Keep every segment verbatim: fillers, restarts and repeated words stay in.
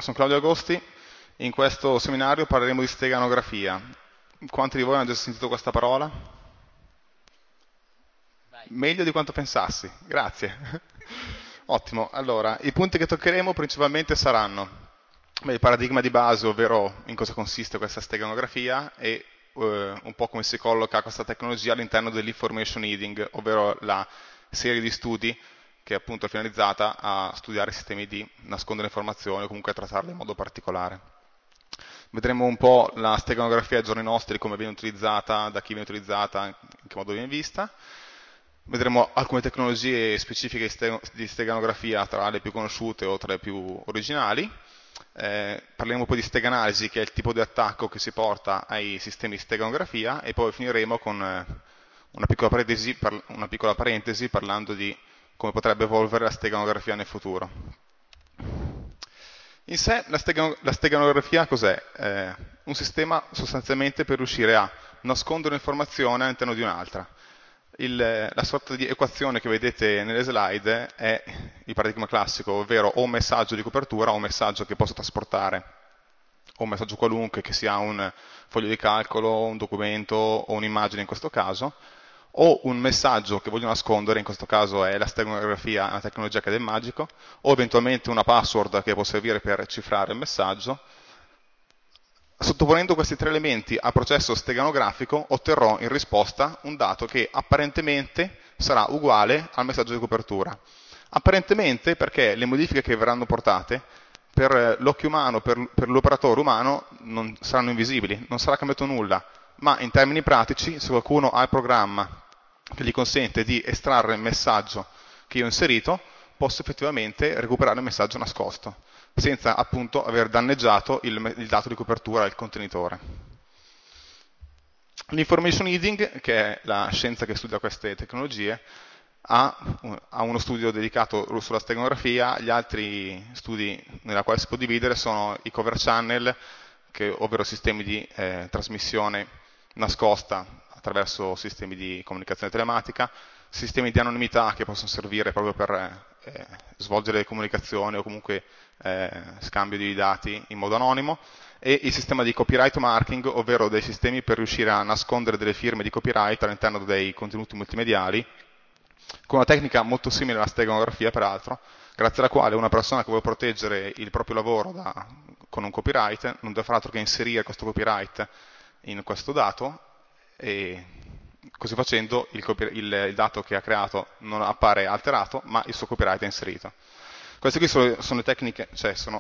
sono Claudio Agosti, in questo seminario parleremo di steganografia. Quanti di voi hanno già sentito questa parola? Vai. Meglio di quanto pensassi, grazie. Ottimo, allora, i punti che toccheremo principalmente saranno beh, il paradigma di base, ovvero in cosa consiste questa steganografia e eh, un po' come si colloca questa tecnologia all'interno dell'information hiding, ovvero la serie di studi che appunto è finalizzata a studiare sistemi di nascondere informazioni o comunque a trattarle in modo particolare. Vedremo un po' la steganografia ai giorni nostri, come viene utilizzata, da chi viene utilizzata, in che modo viene vista. Vedremo alcune tecnologie specifiche di steganografia tra le più conosciute o tra le più originali. Eh, parleremo poi di steganalisi, che è il tipo di attacco che si porta ai sistemi di steganografia, e poi finiremo con eh, una piccola parentesi, par- una piccola parentesi parlando di come potrebbe evolvere la steganografia nel futuro. In sé la, stegan- la steganografia cos'è? Eh, un sistema sostanzialmente per riuscire a nascondere un'informazione all'interno di un'altra. Il- la sorta di equazione che vedete nelle slide è il paradigma classico, ovvero o un messaggio di copertura o un messaggio che posso trasportare, o un messaggio qualunque che sia un foglio di calcolo, un documento o un'immagine in questo caso, o un messaggio che voglio nascondere, in questo caso è la steganografia, una tecnologia che è del magico, o eventualmente una password che può servire per cifrare il messaggio. Sottoponendo questi tre elementi a processo steganografico otterrò in risposta un dato che apparentemente sarà uguale al messaggio di copertura. Apparentemente perché le modifiche che verranno portate per l'occhio umano, per, per l'operatore umano, non saranno invisibili, non sarà cambiato nulla, ma in termini pratici, se qualcuno ha il programma che gli consente di estrarre il messaggio che io ho inserito, posso effettivamente recuperare il messaggio nascosto, senza appunto aver danneggiato il, il dato di copertura del contenitore. L'information hiding, che è la scienza che studia queste tecnologie, ha, ha uno studio dedicato sulla steganografia. Gli altri studi nella quale si può dividere sono i cover channel, che, ovvero sistemi di eh, trasmissione nascosta attraverso sistemi di comunicazione telematica, sistemi di anonimità che possono servire proprio per eh, svolgere comunicazioni o comunque eh, scambio di dati in modo anonimo, e il sistema di copyright marking, ovvero dei sistemi per riuscire a nascondere delle firme di copyright all'interno dei contenuti multimediali, con una tecnica molto simile alla steganografia peraltro, grazie alla quale una persona che vuole proteggere il proprio lavoro da, con un copyright non deve fare altro che inserire questo copyright in questo dato, e così facendo il, il, il dato che ha creato non appare alterato, ma il suo copyright è inserito. Queste qui sono, sono le tecniche, cioè sono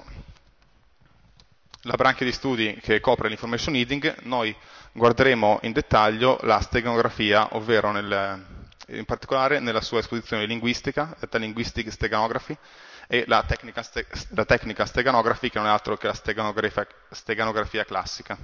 la branchia di studi che copre l'information hiding. Noi guarderemo in dettaglio la steganografia, ovvero nel, in particolare nella sua esposizione linguistica, detta linguistic steganography, e la tecnica, ste, la tecnica steganography, che non è altro che la steganografia, steganografia classica.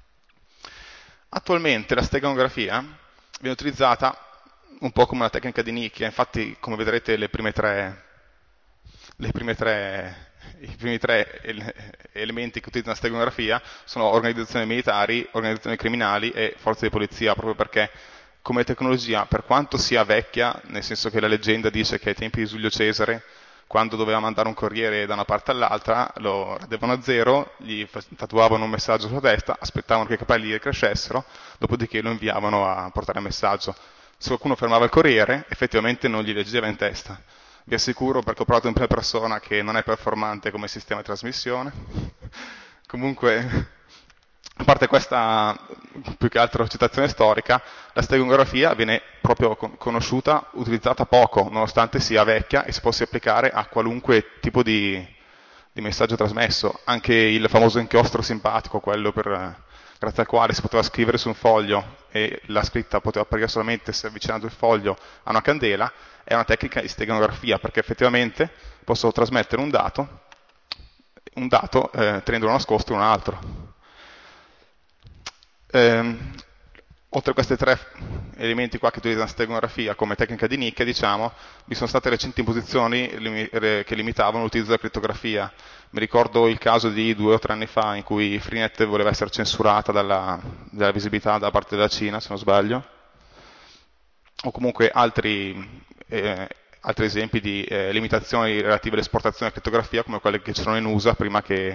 Attualmente la steganografia viene utilizzata un po' come una tecnica di nicchia, infatti come vedrete le prime tre, le prime tre, i primi tre elementi che utilizzano la steganografia sono organizzazioni militari, organizzazioni criminali e forze di polizia, proprio perché come tecnologia, per quanto sia vecchia, nel senso che la leggenda dice che ai tempi di Giulio Cesare, quando doveva mandare un corriere da una parte all'altra, lo radevano a zero, gli tatuavano un messaggio sulla testa, aspettavano che i capelli crescessero, dopodiché lo inviavano a portare il messaggio. Se qualcuno fermava il corriere, effettivamente non gli leggeva in testa. Vi assicuro, perché ho provato in prima persona, che non è performante come sistema di trasmissione. Comunque, a parte questa più che altro citazione storica, la steganografia viene proprio conosciuta, utilizzata poco, nonostante sia vecchia e si possa applicare a qualunque tipo di, di messaggio trasmesso. Anche il famoso inchiostro simpatico, quello per, grazie al quale si poteva scrivere su un foglio e la scritta poteva apparire solamente se avvicinando il foglio a una candela, è una tecnica di steganografia, perché effettivamente posso trasmettere un dato, un dato eh, tenendolo nascosto in un altro. Eh, oltre a questi tre elementi qua che utilizzano la steganografia come tecnica di nicchia, diciamo, vi sono state recenti imposizioni che limitavano l'utilizzo della crittografia. Mi ricordo il caso di due o tre anni fa in cui Freenet voleva essere censurata dalla, dalla visibilità da parte della Cina, se non sbaglio, o comunque altri, eh, altri esempi di eh, limitazioni relative all'esportazione della crittografia, come quelle che c'erano in U S A prima che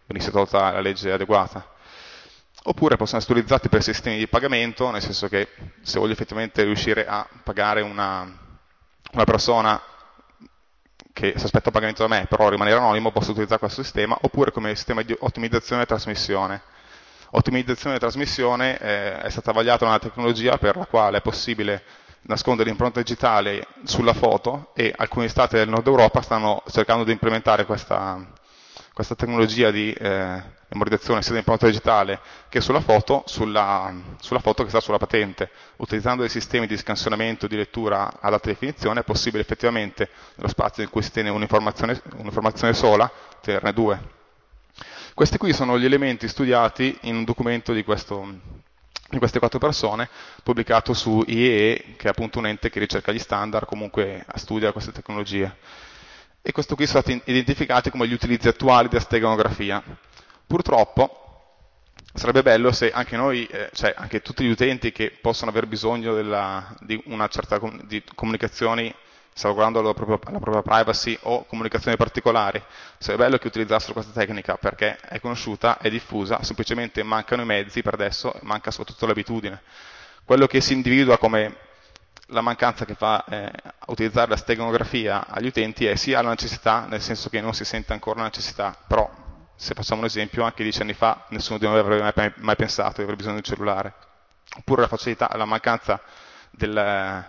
venisse tolta la legge adeguata. Oppure possono essere utilizzati per sistemi di pagamento, nel senso che se voglio effettivamente riuscire a pagare una, una persona che si aspetta un pagamento da me, però rimanere anonimo, posso utilizzare questo sistema, oppure come sistema di ottimizzazione e trasmissione. Ottimizzazione e trasmissione eh, è stata vagliata una tecnologia per la quale è possibile nascondere l'impronta digitale sulla foto e alcuni stati del nord Europa stanno cercando di implementare questa, questa tecnologia di eh, memorizzazione sia dell'impronta digitale che sulla foto, sulla, sulla foto che sta sulla patente. Utilizzando dei sistemi di scansionamento e di lettura ad alta definizione è possibile effettivamente, nello spazio in cui si tiene un'informazione, un'informazione sola, tenerne due. Questi qui sono gli elementi studiati in un documento di, questo, di queste quattro persone, pubblicato su I E E, che è appunto un ente che ricerca gli standard, comunque studia queste tecnologie. E questo qui sono stati identificati come gli utilizzi attuali della steganografia. Purtroppo sarebbe bello se anche noi, eh, cioè anche tutti gli utenti che possono aver bisogno della, di una certa com di comunicazioni salvaguardando la propria, la propria privacy o comunicazioni particolari, sarebbe bello che utilizzassero questa tecnica perché è conosciuta, è diffusa, semplicemente mancano i mezzi per adesso, manca soprattutto l'abitudine. Quello che si individua come la mancanza che fa eh, utilizzare la steganografia agli utenti è sia la necessità, nel senso che non si sente ancora la necessità, però se facciamo un esempio, anche dieci anni fa nessuno di noi avrebbe mai, mai pensato di avere bisogno di un cellulare. Oppure la facilità, la mancanza del,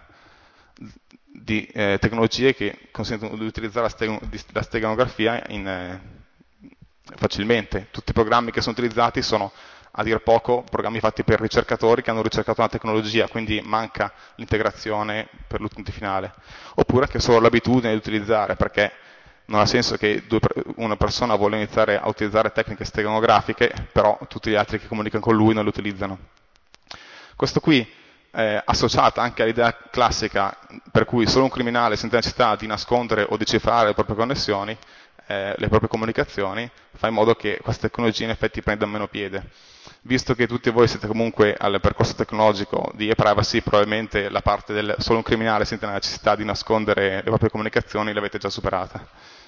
di eh, tecnologie che consentono di utilizzare la, steg la steganografia in, eh, facilmente. Tutti i programmi che sono utilizzati sono, a dir poco, programmi fatti per ricercatori che hanno ricercato una tecnologia, quindi manca l'integrazione per l'utente finale. Oppure che solo l'abitudine di utilizzare, perché non ha senso che una persona vuole iniziare a utilizzare tecniche steganografiche, però tutti gli altri che comunicano con lui non le utilizzano. Questo qui eh, associata anche all'idea classica per cui solo un criminale sente la necessità di nascondere o decifrare le proprie connessioni, eh, le proprie comunicazioni, fa in modo che questa tecnologia in effetti prenda meno piede. Visto che tutti voi siete comunque al percorso tecnologico di e-privacy, probabilmente la parte del solo un criminale sente la necessità di nascondere le proprie comunicazioni l'avete già superata.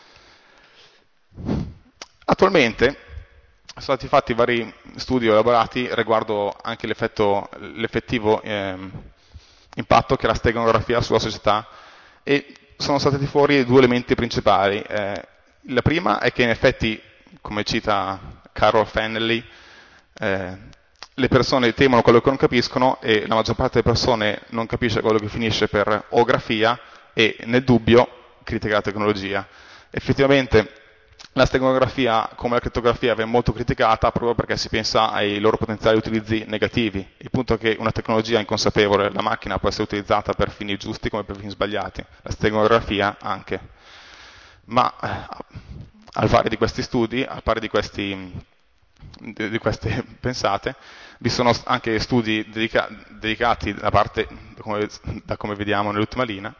Attualmente sono stati fatti vari studi elaborati riguardo anche l'effettivo eh, impatto che ha la steganografia sulla società e sono stati fuori due elementi principali. Eh, la prima è che in effetti, come cita Carol Fennelly, eh, le persone temono quello che non capiscono e la maggior parte delle persone non capisce quello che finisce per ografia e nel dubbio critica la tecnologia. Effettivamente la steganografia, come la crittografia, viene molto criticata proprio perché si pensa ai loro potenziali utilizzi negativi. Il punto è che una tecnologia inconsapevole, la macchina può essere utilizzata per fini giusti come per fini sbagliati, la steganografia anche. Ma al pari di questi studi, al pari di, questi, di, di queste pensate, vi sono anche studi dedica dedicati da parte, da come, da come vediamo nell'ultima linea,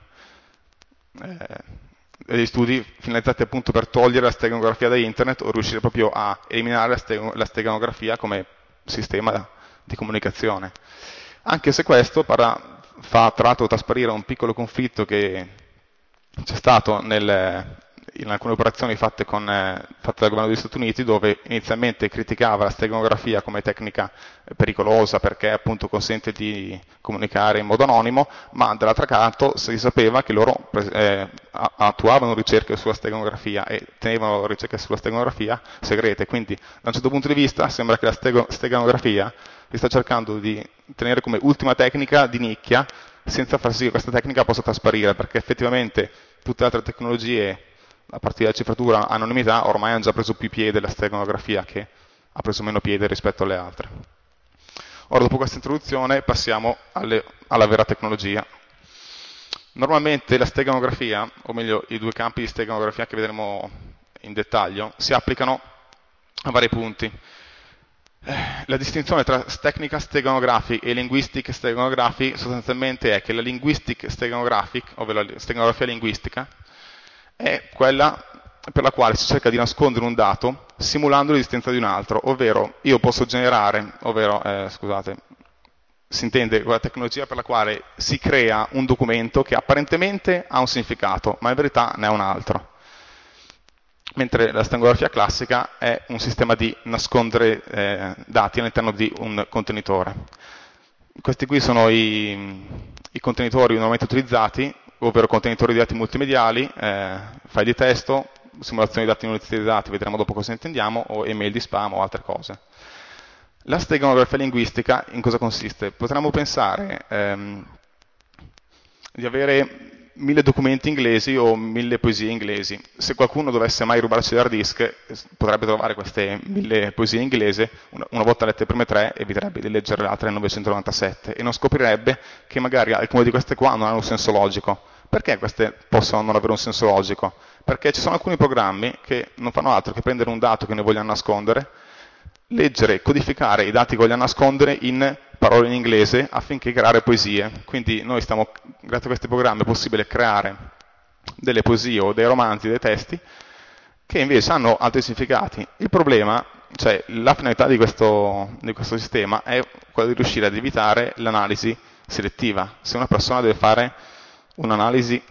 eh, degli studi finalizzati appunto per togliere la steganografia da internet o riuscire proprio a eliminare la, steg la steganografia come sistema di comunicazione. Anche se questo parla, fa tra l'altro trasparire un piccolo conflitto che c'è stato nel, in alcune operazioni fatte, con, eh, fatte dal governo degli Stati Uniti, dove inizialmente criticava la steganografia come tecnica pericolosa perché appunto consente di comunicare in modo anonimo, ma dall'altro canto si sapeva che loro eh, attuavano ricerche sulla steganografia e tenevano ricerche sulla steganografia segrete, quindi da un certo punto di vista sembra che la stego steganografia si sta cercando di tenere come ultima tecnica di nicchia senza far sì che questa tecnica possa trasparire, perché effettivamente tutte le altre tecnologie a partire dalla cifratura anonimità ormai hanno già preso più piede la steganografia che ha preso meno piede rispetto alle altre. Ora dopo questa introduzione passiamo alle, alla vera tecnologia. Normalmente la steganografia, o meglio i due campi di steganografia che vedremo in dettaglio, si applicano a vari punti. La distinzione tra tecnica steganographic e linguistic steganography sostanzialmente è che la linguistic steganographic, ovvero la steganografia linguistica, è quella per la quale si cerca di nascondere un dato simulando l'esistenza di un altro, ovvero io posso generare, ovvero, eh, scusate, si intende quella tecnologia per la quale si crea un documento che apparentemente ha un significato, ma in verità ne ha un altro. mentre la steganografia classica è un sistema di nascondere eh, dati all'interno di un contenitore. Questi qui sono i, i contenitori normalmente utilizzati, ovvero contenitori di dati multimediali, eh, file di testo, simulazioni di dati non utilizzati, vedremo dopo cosa intendiamo, o email di spam o altre cose. La steganografia linguistica in cosa consiste? Potremmo pensare ehm, di avere mille documenti inglesi o mille poesie inglesi. Se qualcuno dovesse mai rubarci l'hard disk, potrebbe trovare queste mille poesie inglesi, una, una volta lette le prime tre, eviterebbe di leggere le altre novecentonovantasette e non scoprirebbe che magari alcune di queste qua non hanno un senso logico. Perché queste possono non avere un senso logico? Perché ci sono alcuni programmi che non fanno altro che prendere un dato che noi vogliamo nascondere, leggere e codificare i dati che vogliamo nascondere in parole in inglese affinché creare poesie. Quindi noi stiamo, grazie a questi programmi è possibile creare delle poesie o dei romanzi, dei testi, che invece hanno altri significati. Il problema, cioè la finalità di questo, di questo sistema è quella di riuscire ad evitare l'analisi selettiva. Se una persona deve fare un'analisi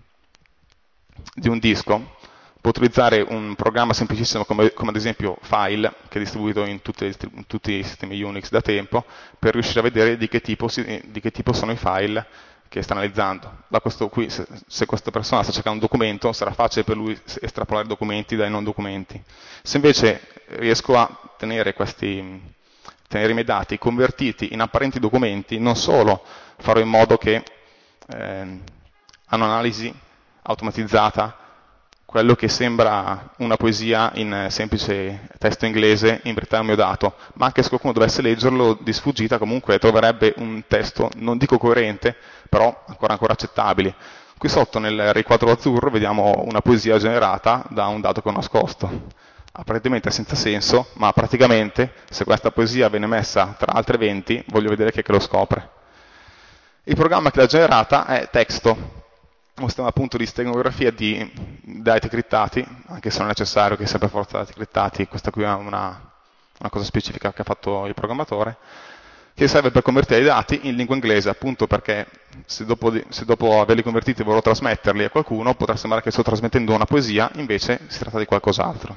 di un disco, può utilizzare un programma semplicissimo come, come ad esempio File, che è distribuito in, tutte, in tutti i sistemi Unix da tempo, per riuscire a vedere di che tipo, si, di che tipo sono i file che sta analizzando. Da questo qui, se, se questa persona sta cercando un documento, sarà facile per lui estrapolare documenti dai non documenti. Se invece riesco a tenere questi, tenere i miei dati convertiti in apparenti documenti, non solo farò in modo che eh, hanno un'analisi automatizzata quello che sembra una poesia in semplice testo inglese in verità è un mio dato, ma anche se qualcuno dovesse leggerlo di sfuggita comunque troverebbe un testo, non dico coerente, però ancora, ancora accettabile. Qui sotto nel riquadro azzurro vediamo una poesia generata da un dato che ho nascosto. Apparentemente senza senso, ma praticamente se questa poesia viene messa tra altre venti, voglio vedere chi è che lo scopre. Il programma che l'ha generata è Texto, un sistema appunto di steganografia di dati crittati, anche se non è necessario che sia per forza dati crittati, questa qui è una, una cosa specifica che ha fatto il programmatore, che serve per convertire i dati in lingua inglese, appunto perché se dopo, di, se dopo averli convertiti vorrò trasmetterli a qualcuno, potrà sembrare che sto trasmettendo una poesia, invece si tratta di qualcos'altro.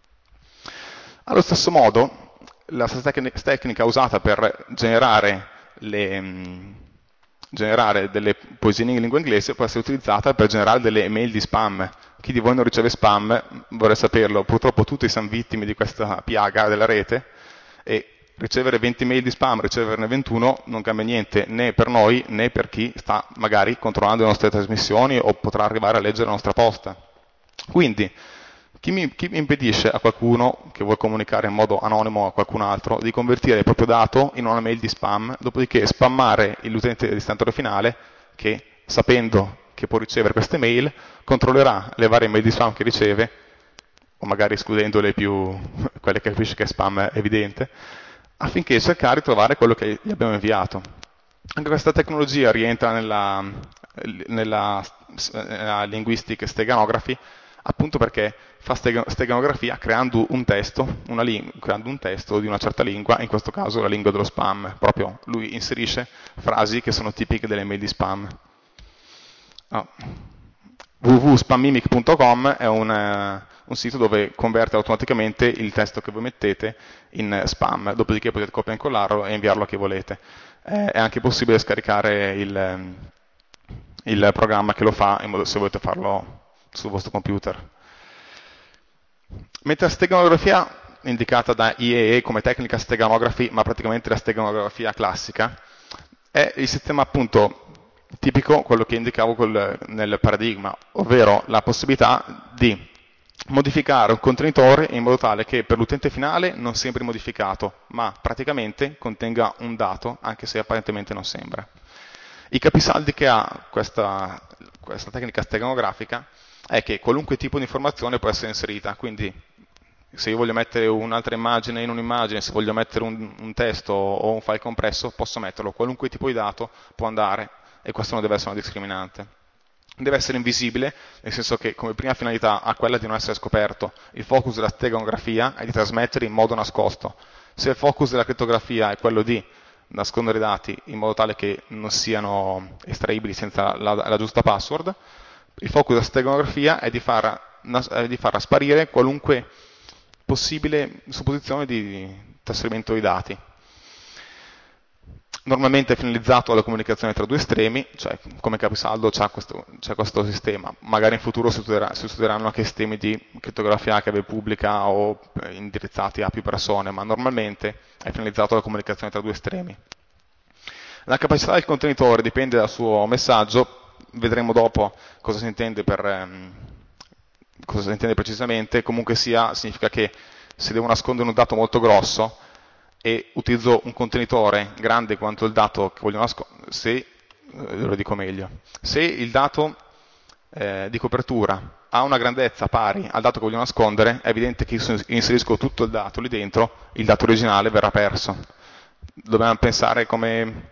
Allo stesso modo, la stessa tecnica usata per generare le generare delle poesie in lingua inglese può essere utilizzata per generare delle email di spam. Chi di voi non riceve spam vorrei saperlo, purtroppo tutti siamo vittime di questa piaga della rete e ricevere venti mail di spam, riceverne ventuno non cambia niente né per noi né per chi sta magari controllando le nostre trasmissioni o potrà arrivare a leggere la nostra posta. Quindi chi mi, chi mi impedisce a qualcuno che vuole comunicare in modo anonimo a qualcun altro di convertire il proprio dato in una mail di spam, dopodiché spammare l'utente di destinatario finale che, sapendo che può ricevere queste mail, controllerà le varie mail di spam che riceve, o magari escludendo le più, quelle che capisce che è spam evidente, affinché cercare di trovare quello che gli abbiamo inviato. Anche questa tecnologia rientra nella, nella, nella linguistic steganography, appunto perché fa steganografia creando un testo, una creando un testo di una certa lingua, in questo caso la lingua dello spam, proprio lui inserisce frasi che sono tipiche delle mail di spam. Oh. w w w punto spammimic punto com è un, un sito dove converte automaticamente il testo che voi mettete in spam, dopodiché potete copiare e incollarlo e inviarlo a chi volete. È anche possibile scaricare il, il programma che lo fa in modo se volete farlo sul vostro computer. Mentre la steganografia, indicata da I E E come tecnica steganography, ma praticamente la steganografia classica, è il sistema appunto tipico, quello che indicavo col, nel paradigma, ovvero la possibilità di modificare un contenitore in modo tale che per l'utente finale non sembri modificato, ma praticamente contenga un dato, anche se apparentemente non sembra. I capisaldi che ha questa, questa tecnica steganografica è che qualunque tipo di informazione può essere inserita, quindi se io voglio mettere un'altra immagine in un'immagine, se voglio mettere un, un testo o un file compresso, posso metterlo, qualunque tipo di dato può andare e questo non deve essere una discriminante. Deve essere invisibile, nel senso che come prima finalità ha quella di non essere scoperto. Il focus della steganografia è di trasmettere in modo nascosto. Se il focus della crittografia è quello di nascondere i dati in modo tale che non siano estraibili senza la, la giusta password, il focus della steganografia è di far di far sparire qualunque possibile supposizione di trasferimento dei dati. Normalmente è finalizzato alla comunicazione tra due estremi, cioè come capisaldo c'è questo, questo sistema. Magari in futuro si, studierà, si studieranno anche sistemi di crittografia a chiave pubblica o indirizzati a più persone, ma normalmente è finalizzato alla comunicazione tra due estremi. La capacità del contenitore dipende dal suo messaggio, vedremo dopo cosa si intende, per, ehm, cosa si intende precisamente. Comunque sia, significa che se devo nascondere un dato molto grosso e utilizzo un contenitore grande quanto il dato che voglio nascondere, se, eh, lo dico meglio, se il dato eh, di copertura ha una grandezza pari al dato che voglio nascondere, è evidente che se inserisco tutto il dato lì dentro, il dato originale verrà perso. Dobbiamo pensare come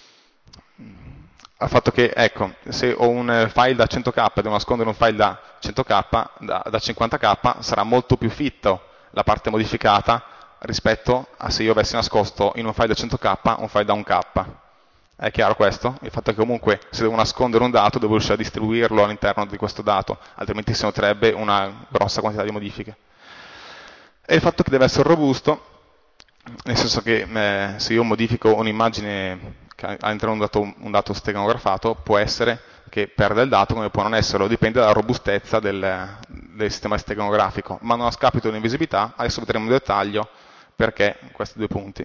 al fatto che, ecco, se ho un file da cento K e devo nascondere un file da cento K, da, da cinquanta K, sarà molto più fitto la parte modificata rispetto a se io avessi nascosto in un file da cento K un file da un K. È chiaro questo? Il fatto che comunque se devo nascondere un dato devo riuscire a distribuirlo all'interno di questo dato, altrimenti si noterebbe una grossa quantità di modifiche. E il fatto che deve essere robusto, nel senso che eh, se io modifico un'immagine all'interno di un dato, un dato steganografato, può essere che perda il dato come può non esserlo, dipende dalla robustezza del, del sistema steganografico, ma non a scapito dell'invisibilità. Adesso vedremo in dettaglio perché questi due punti.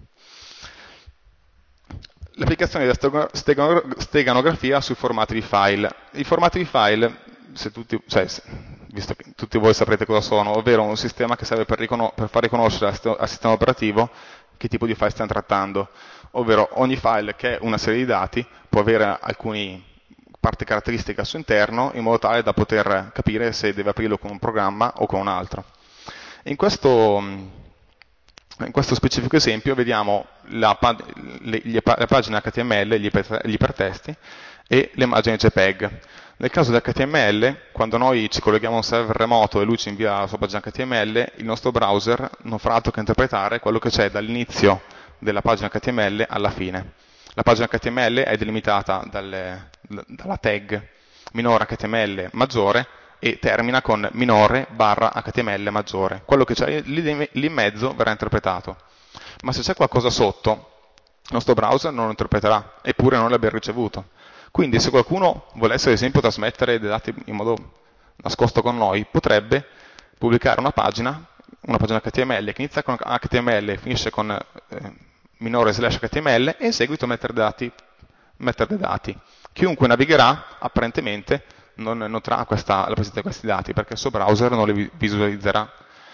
L'applicazione della steganografia sui formati di file. I formati di file, se tutti, cioè, visto che tutti voi saprete cosa sono, ovvero un sistema che serve per, per far riconoscere al sistema operativo che tipo di file stiamo trattando, ovvero ogni file che è una serie di dati può avere alcune parti caratteristiche al suo interno in modo tale da poter capire se deve aprirlo con un programma o con un altro. In questo, in questo specifico esempio vediamo la, le, la pagina H T M L, gli, iper, gli ipertesti e le immagini JPEG. Nel caso di H T M L, quando noi ci colleghiamo a un server remoto e lui ci invia la sua pagina H T M L, il nostro browser non farà altro che interpretare quello che c'è dall'inizio della pagina H T M L alla fine. La pagina H T M L è delimitata dalle, dalla tag minore H T M L maggiore e termina con minore barra H T M L maggiore. Quello che c'è lì, lì in mezzo verrà interpretato. Ma se c'è qualcosa sotto, il nostro browser non lo interpreterà, eppure non l'abbiamo ricevuto. Quindi se qualcuno volesse ad esempio trasmettere dei dati in modo nascosto con noi, potrebbe pubblicare una pagina, una pagina H T M L che inizia con H T M L e finisce con eh, minore slash H T M L e in seguito mettere, dati, mettere dei dati. Chiunque navigherà apparentemente non noterà questa, la presenza di questi dati perché il suo browser non li visualizzerà.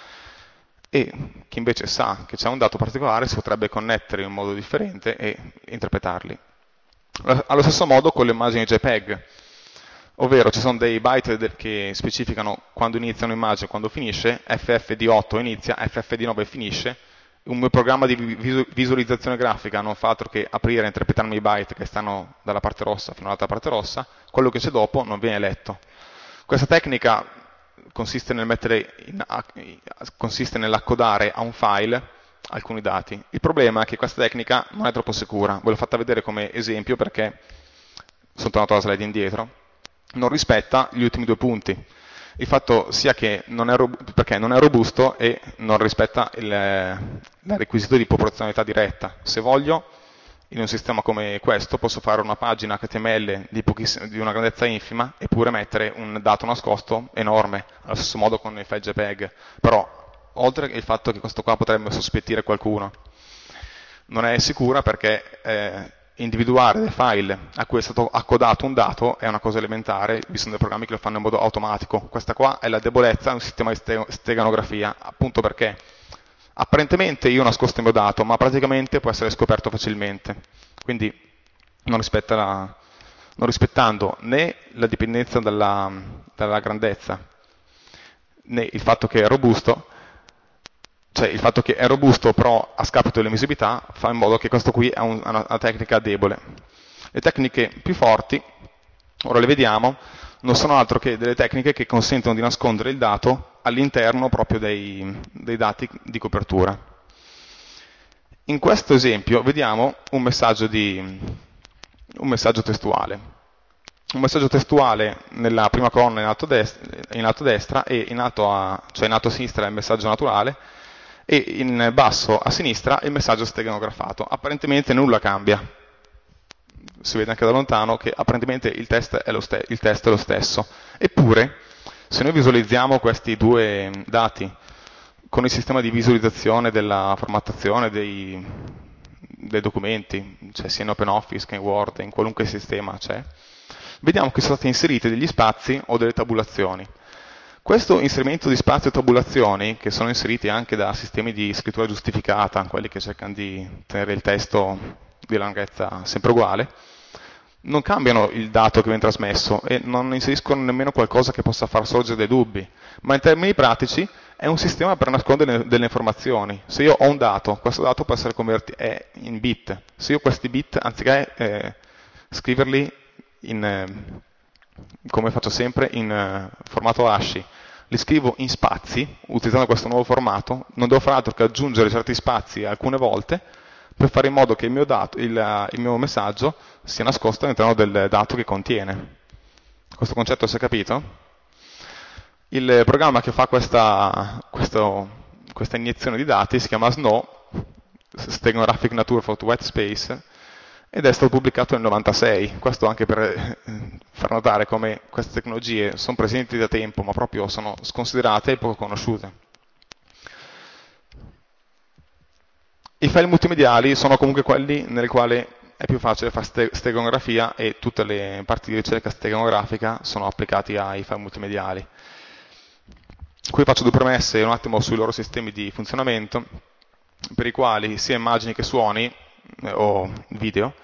E chi invece sa che c'è un dato particolare si potrebbe connettere in un modo differente e interpretarli. Allo stesso modo con le immagini JPEG, ovvero ci sono dei byte che specificano quando inizia un'immagine e quando finisce, F F D otto inizia, F F D nove finisce. Un mio programma di visualizzazione grafica non fa altro che aprire e interpretarmi i byte che stanno dalla parte rossa fino all'altra parte rossa, quello che c'è dopo non viene letto. Questa tecnica consiste nel mettere in, consiste nell'accodare a un file alcuni dati. Il problema è che questa tecnica non è troppo sicura, ve l'ho fatta vedere come esempio perché, sono tornato alla slide indietro, non rispetta gli ultimi due punti. Il fatto sia che non è, perché non è robusto e non rispetta il, il requisito di proporzionalità diretta. Se voglio, in un sistema come questo, posso fare una pagina H T M L di, di una grandezza infima eppure mettere un dato nascosto enorme, allo stesso modo con i file JPEG. Però, oltre al fatto che questo qua potrebbe sospettire qualcuno, non è sicura perché eh, individuare dei file a cui è stato accodato un dato è una cosa elementare, vi sono dei programmi che lo fanno in modo automatico. Questa qua è la debolezza di un sistema di steganografia, appunto perché apparentemente io ho nascosto il mio dato, ma praticamente può essere scoperto facilmente. Quindi non, rispetta la, non rispettando né la dipendenza dalla, dalla grandezza, né il fatto che è robusto, cioè il fatto che è robusto però a scapito dell'invisibilità fa in modo che questo qui è un, una, una tecnica debole. Le tecniche più forti, ora le vediamo, non sono altro che delle tecniche che consentono di nascondere il dato all'interno proprio dei, dei dati di copertura. In questo esempio vediamo un messaggio, di, un messaggio testuale. un messaggio testuale nella prima colonna in alto, dest- in alto a destra e in alto a, cioè in alto a sinistra il messaggio naturale e in basso a sinistra il messaggio steganografato. Apparentemente nulla cambia. Si vede anche da lontano che apparentemente il, test è lo ste- il testo è lo stesso. Eppure, se noi visualizziamo questi due dati con il sistema di visualizzazione della formattazione dei, dei documenti, cioè sia in OpenOffice che in Word, in qualunque sistema c'è, vediamo che sono stati inseriti degli spazi o delle tabulazioni. Questo inserimento di spazi o tabulazioni, che sono inseriti anche da sistemi di scrittura giustificata, quelli che cercano di tenere il testo di lunghezza sempre uguale, non cambiano il dato che viene trasmesso e non inseriscono nemmeno qualcosa che possa far sorgere dei dubbi, ma in termini pratici è un sistema per nascondere delle informazioni. Se io ho un dato, questo dato può essere convertito in bit. Se io questi bit, anziché eh, scriverli in, eh, come faccio sempre, in eh, formato ASCII, li scrivo in spazi, utilizzando questo nuovo formato, non devo fare altro che aggiungere certi spazi alcune volte per fare in modo che il mio, dato, il, il mio messaggio sia nascosto all'interno del dato che contiene. Questo concetto si è capito? Il programma che fa questa, questo, questa iniezione di dati si chiama S N O, Steganographic Nature for White Space, ed è stato pubblicato nel novantasei. Questo anche per eh, far notare come queste tecnologie sono presenti da tempo, ma proprio sono sconsiderate e poco conosciute. I file multimediali sono comunque quelli nel quali è più facile fare steganografia e tutte le parti di ricerca steganografica sono applicati ai file multimediali. Qui faccio due premesse un attimo sui loro sistemi di funzionamento, per i quali sia immagini che suoni eh, o video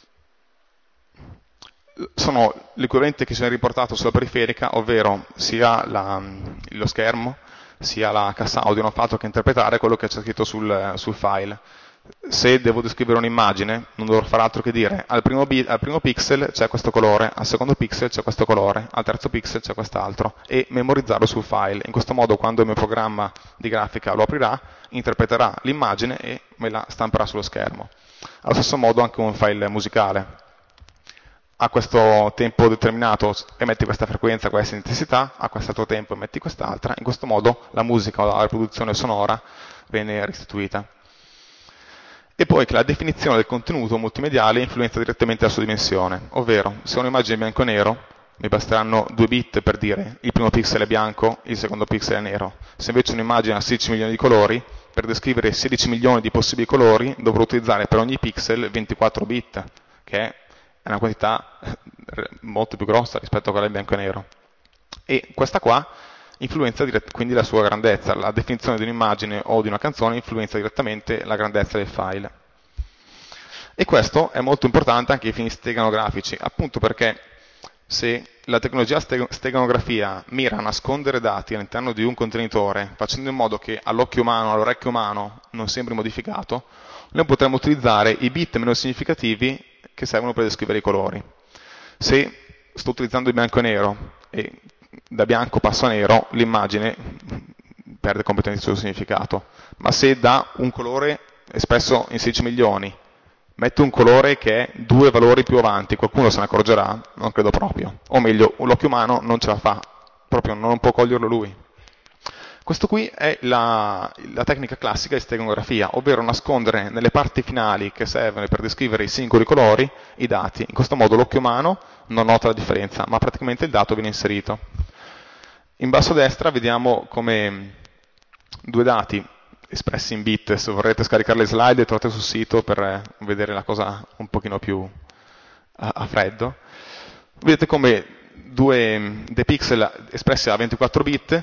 sono l'equivalente che ci viene riportato sulla periferica, ovvero sia la, lo schermo, sia la cassa audio, non fa altro che interpretare quello che c'è scritto sul, sul file. Se devo descrivere un'immagine, non dovrò fare altro che dire al primo, al primo pixel c'è questo colore, al secondo pixel c'è questo colore, al terzo pixel c'è quest'altro, e memorizzarlo sul file. In questo modo, quando il mio programma di grafica lo aprirà, interpreterà l'immagine e me la stamperà sullo schermo. Allo stesso modo anche un file musicale. A questo tempo determinato emetti questa frequenza, questa intensità, a quest'altro tempo emetti quest'altra, in questo modo la musica o la riproduzione sonora viene restituita. E poi che la definizione del contenuto multimediale influenza direttamente la sua dimensione, ovvero se ho un'immagine in bianco e nero mi basteranno due bit per dire il primo pixel è bianco, il secondo pixel è nero. Se invece un'immagine ha sedici milioni di colori, per descrivere sedici milioni di possibili colori dovrò utilizzare per ogni pixel ventiquattro bit, che è una quantità molto più grossa rispetto a quella in bianco e nero. E questa qua influenza quindi la sua grandezza, la definizione di un'immagine o di una canzone influenza direttamente la grandezza del file. E questo è molto importante anche ai fini steganografici, appunto perché se la tecnologia steganografia mira a nascondere dati all'interno di un contenitore, facendo in modo che all'occhio umano, all'orecchio umano non sembri modificato, noi potremmo utilizzare i bit meno significativi che servono per descrivere i colori. Se sto utilizzando il bianco e nero e da bianco passo a nero, l'immagine perde completamente il suo significato. Ma se da un colore espresso in sedici milioni metto un colore che è due valori più avanti, qualcuno se ne accorgerà? Non credo proprio. O meglio, l'occhio umano non ce la fa, proprio non può coglierlo lui. Questo qui è la, la tecnica classica di steganografia, ovvero nascondere nelle parti finali che servono per descrivere i singoli colori i dati. In questo modo l'occhio umano non nota la differenza, ma praticamente il dato viene inserito. In basso a destra vediamo come due dati espressi in bit. Se vorrete scaricare le slide trovate sul sito per vedere la cosa un pochino più a, a freddo. Vedete come due dei pixel espressi a ventiquattro bit.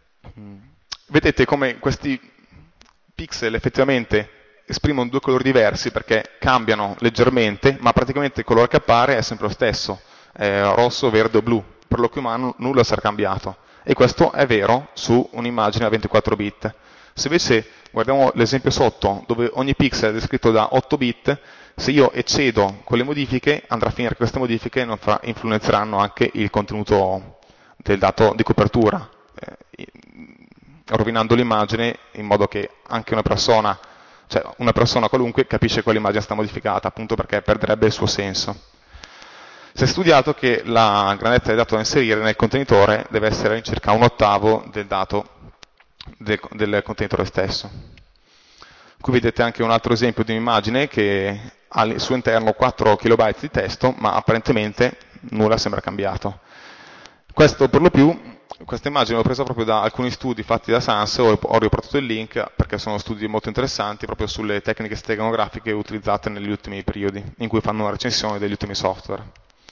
Vedete come questi pixel effettivamente esprimono due colori diversi perché cambiano leggermente, ma praticamente il colore che appare è sempre lo stesso, è rosso, verde o blu. Per l'occhio umano nulla sarà cambiato. E questo è vero su un'immagine a ventiquattro bit. Se invece guardiamo l'esempio sotto, dove ogni pixel è descritto da otto bit, se io eccedo quelle modifiche, andrà a finire che queste modifiche non fra- influenzeranno anche il contenuto del dato di copertura, eh, rovinando l'immagine in modo che anche una persona, cioè una persona qualunque, capisce quell'immagine sta modificata, appunto perché perderebbe il suo senso. Si è studiato che la grandezza del dato da inserire nel contenitore deve essere circa un ottavo del dato del, del contenitore stesso. Qui vedete anche un altro esempio di un'immagine che ha al suo interno quattro kilobyte di testo, ma apparentemente nulla sembra cambiato. Questo per lo più, questa immagine l'ho presa proprio da alcuni studi fatti da Sans, ho, ho riportato il link perché sono studi molto interessanti proprio sulle tecniche steganografiche utilizzate negli ultimi periodi, in cui fanno una recensione degli ultimi software.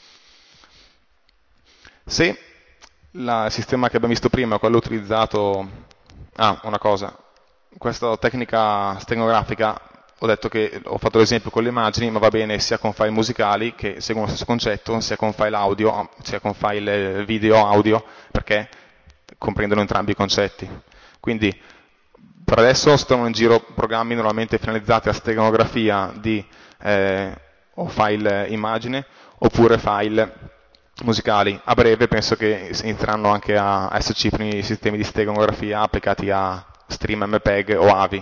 Se la- il sistema che abbiamo visto prima, quello utilizzato... Ah, una cosa, questa tecnica stenografica, ho detto che ho fatto l'esempio con le immagini, ma va bene sia con file musicali che seguono lo stesso concetto, sia con file audio, sia con file video audio, perché comprendono entrambi i concetti. Quindi per adesso stanno in giro programmi normalmente finalizzati a steganografia di eh, o file immagine oppure file musicali. A breve penso che inizieranno anche a esserci i primi sistemi di steganografia applicati a stream M P E G o A V I.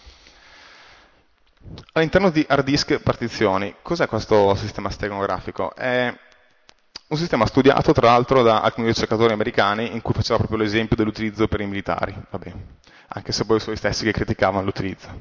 All'interno di hard disk partizioni, cos'è questo sistema steganografico? È un sistema studiato tra l'altro da alcuni ricercatori americani in cui faceva proprio l'esempio dell'utilizzo per i militari, vabbè, anche se poi sono gli stessi che criticavano l'utilizzo.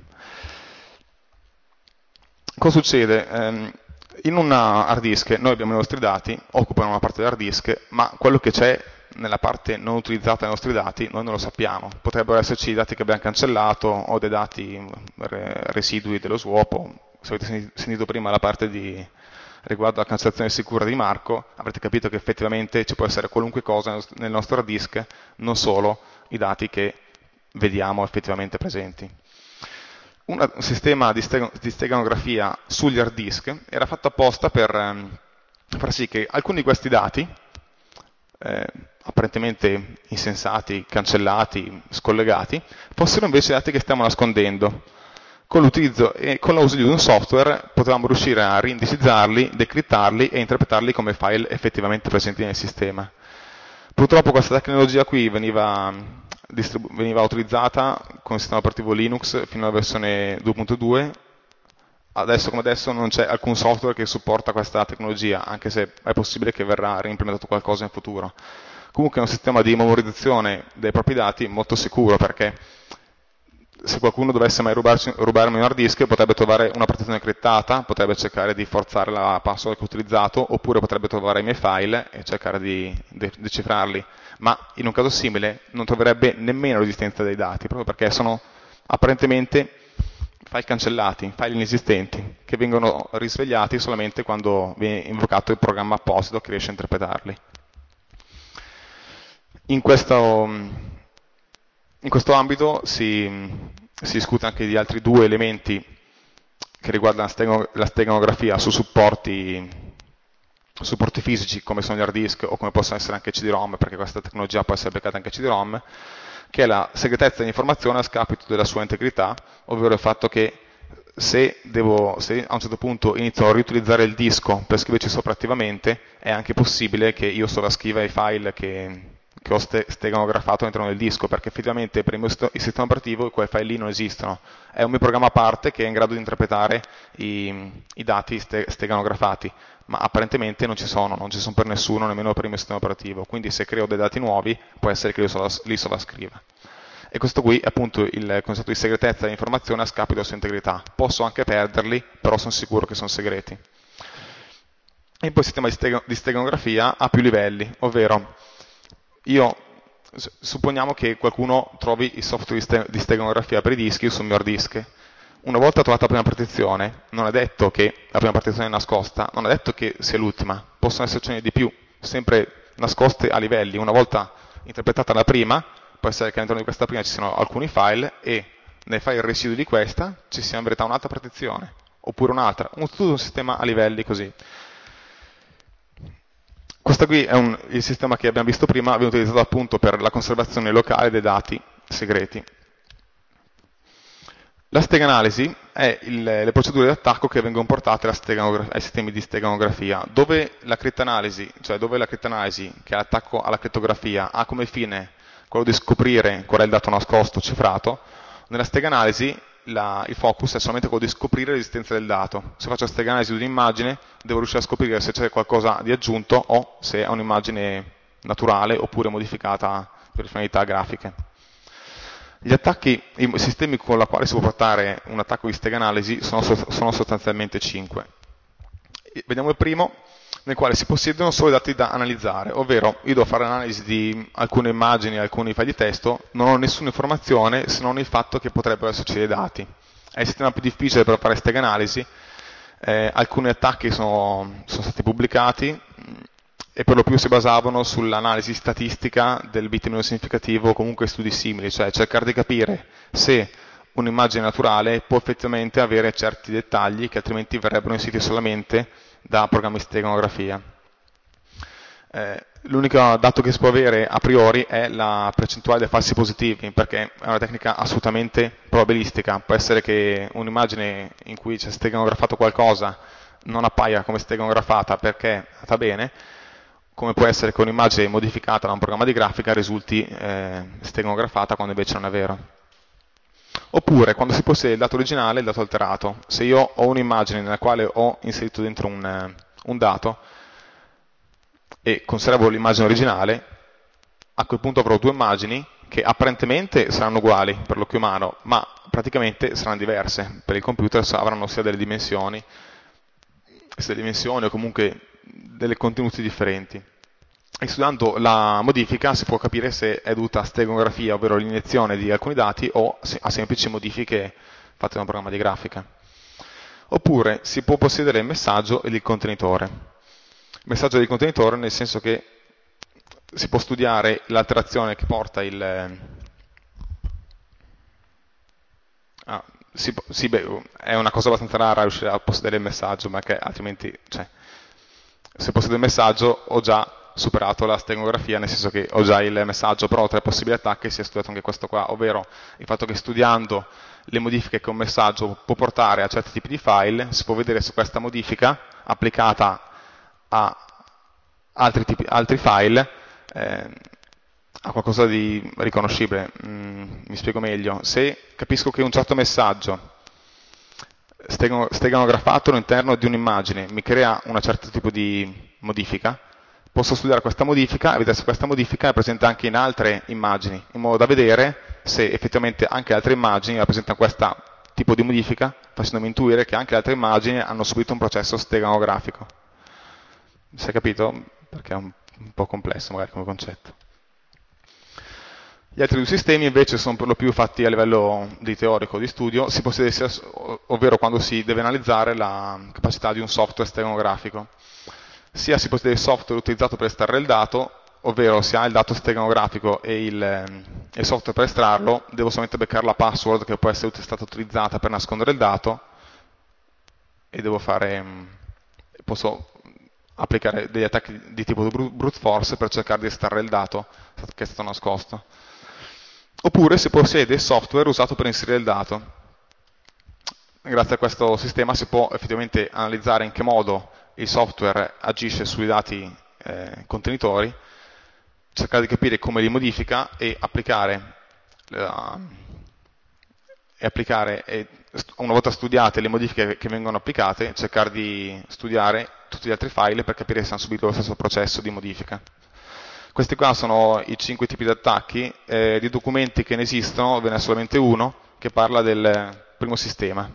Cosa succede? Ehm, in una hard disk noi abbiamo i nostri dati, occupano una parte dell'hard disk, ma quello che c'è nella parte non utilizzata dei nostri dati noi non lo sappiamo. Potrebbero esserci i dati che abbiamo cancellato o dei dati residui dello swap. Se avete sentito prima la parte di, riguardo alla cancellazione sicura di Marco, avrete capito che effettivamente ci può essere qualunque cosa nel nostro hard disk, non solo i dati che vediamo effettivamente presenti. Un sistema di, steg di steganografia sugli hard disk era fatto apposta per ehm, far sì che alcuni di questi dati, eh, apparentemente insensati, cancellati, scollegati, fossero invece dati che stiamo nascondendo. Con l'utilizzo e con l'uso di un software potevamo riuscire a reindicizzarli, decriptarli e interpretarli come file effettivamente presenti nel sistema. Purtroppo questa tecnologia qui veniva, veniva utilizzata con il sistema operativo Linux fino alla versione due punto due. Adesso come adesso non c'è alcun software che supporta questa tecnologia, anche se è possibile che verrà reimplementato qualcosa in futuro. Comunque è un sistema di memorizzazione dei propri dati molto sicuro, perché se qualcuno dovesse mai rubarci, rubarmi un hard disk potrebbe trovare una partizione criptata, potrebbe cercare di forzare la password che ho utilizzato, oppure potrebbe trovare i miei file e cercare di de decifrarli. Ma in un caso simile non troverebbe nemmeno l'esistenza dei dati, proprio perché sono apparentemente file cancellati, file inesistenti, che vengono risvegliati solamente quando viene invocato il programma apposito che riesce a interpretarli. In questo, in questo ambito si, si discute anche di altri due elementi che riguardano la steganografia su supporti, supporti fisici come sono gli hard disk o come possono essere anche C D ROM, perché questa tecnologia può essere applicata anche a C D ROM, che è la segretezza dell'informazione a scapito della sua integrità, ovvero il fatto che se, devo, se a un certo punto inizio a riutilizzare il disco per scriverci sopra attivamente, è anche possibile che io sovrascriva i file che, che ho ste steganografato all'interno del disco, perché effettivamente per il mio il sistema operativo quei file lì non esistono. È un mio programma a parte che è in grado di interpretare i, i dati ste steganografati, ma apparentemente non ci sono, non ci sono per nessuno, nemmeno per il mio sistema operativo. Quindi se creo dei dati nuovi può essere che li sovrascriva. E questo qui è appunto il concetto di segretezza dell'informazione a scapito della sua integrità. Posso anche perderli, però sono sicuro che sono segreti. E poi il sistema di, steg di steganografia ha più livelli, ovvero io supponiamo che qualcuno trovi il software di, ste di steganografia per i dischi sul mio hard disk. Una volta trovata la prima partizione, non è detto che la prima partizione è nascosta, non è detto che sia l'ultima, possono essercene di più, sempre nascoste a livelli. Una volta interpretata la prima, può essere che all'interno di questa prima ci siano alcuni file e nei file residui di questa ci sia in verità un'altra partizione, oppure un'altra, un, tutto un sistema a livelli così. Questo qui è un, il sistema che abbiamo visto prima, viene utilizzato appunto per la conservazione locale dei dati segreti. La steganalisi è il, le procedure di attacco che vengono portate ai sistemi di steganografia, dove la cryptanalisi, cioè dove la cryptanalisi, che è l'attacco alla crittografia, ha come fine quello di scoprire qual è il dato nascosto cifrato, nella steganalisi la, il focus è solamente quello di scoprire l'esistenza del dato. Se faccio string analisi di un'immagine, devo riuscire a scoprire se c'è qualcosa di aggiunto o se è un'immagine naturale oppure modificata per finalità grafiche. Gli attacchi, i sistemi con i quali si può portare un attacco di string analisi sono, sono sostanzialmente cinque. Vediamo il primo, nel quale si possiedono solo i dati da analizzare, ovvero io devo fare l'analisi di alcune immagini, alcuni file di testo, non ho nessuna informazione se non il fatto che potrebbero esserci dei dati. È il sistema più difficile per fare string analisi, eh, alcuni attacchi sono, sono stati pubblicati e per lo più si basavano sull'analisi statistica del bit meno significativo o comunque studi simili, cioè cercare di capire se un'immagine naturale può effettivamente avere certi dettagli che altrimenti verrebbero inseriti solamente da programmi di steganografia. Eh, l'unico dato che si può avere a priori è la percentuale dei falsi positivi, perché è una tecnica assolutamente probabilistica. Può essere che un'immagine in cui c'è steganografato qualcosa non appaia come steganografata perché è andata bene, come può essere che un'immagine modificata da un programma di grafica risulti eh, steganografata quando invece non è vero. Oppure quando si possiede il dato originale e il dato alterato. Se io ho un'immagine nella quale ho inserito dentro un, un dato e conservo l'immagine originale, a quel punto avrò due immagini che apparentemente saranno uguali per l'occhio umano, ma praticamente saranno diverse. Per il computer avranno sia delle dimensioni, sia delle dimensioni o comunque dei contenuti differenti. E studiando la modifica si può capire se è dovuta a steganografia, ovvero l'iniezione di alcuni dati, o a semplici modifiche fatte da un programma di grafica. Oppure si può possedere il messaggio e il contenitore. Il messaggio del contenitore nel senso che si può studiare l'alterazione che porta il... Ah, si, sì, beh, è una cosa abbastanza rara riuscire a possedere il messaggio, ma che altrimenti, cioè, se posseggo il messaggio ho già superato la steganografia, nel senso che ho già il messaggio, però tra i possibili attacchi si è studiato anche questo qua, ovvero il fatto che studiando le modifiche che un messaggio può portare a certi tipi di file, si può vedere se questa modifica applicata a altri, tipi, altri file eh, ha qualcosa di riconoscibile. Mm, mi spiego meglio. Se capisco che un certo messaggio steganografato all'interno di un'immagine mi crea un certo tipo di modifica, posso studiare questa modifica e vedere se questa modifica è presente anche in altre immagini, in modo da vedere se effettivamente anche altre immagini rappresentano questo tipo di modifica, facendomi intuire che anche altre immagini hanno subito un processo steganografico. Si è capito? Perché è un, un po' complesso magari come concetto. Gli altri due sistemi invece sono per lo più fatti a livello di teorico, di studio, si possiede sia, ovvero quando si deve analizzare la capacità di un software steganografico. Sia si possiede il software utilizzato per estrarre il dato, ovvero se ha il dato steganografico e il, il software per estrarlo, devo solamente beccare la password che può essere stata utilizzata per nascondere il dato e devo fare, posso applicare degli attacchi di tipo brute force per cercare di estrarre il dato che è stato nascosto. Oppure si possiede il software usato per inserire il dato. Grazie a questo sistema si può effettivamente analizzare in che modo il software agisce sui dati eh, contenitori, cercare di capire come li modifica e applicare, uh, e applicare e una volta studiate le modifiche che vengono applicate, cercare di studiare tutti gli altri file per capire se hanno subito lo stesso processo di modifica. Questi qua sono i cinque tipi di attacchi, eh, di documenti che ne esistono, ve ne è solamente uno che parla del primo sistema.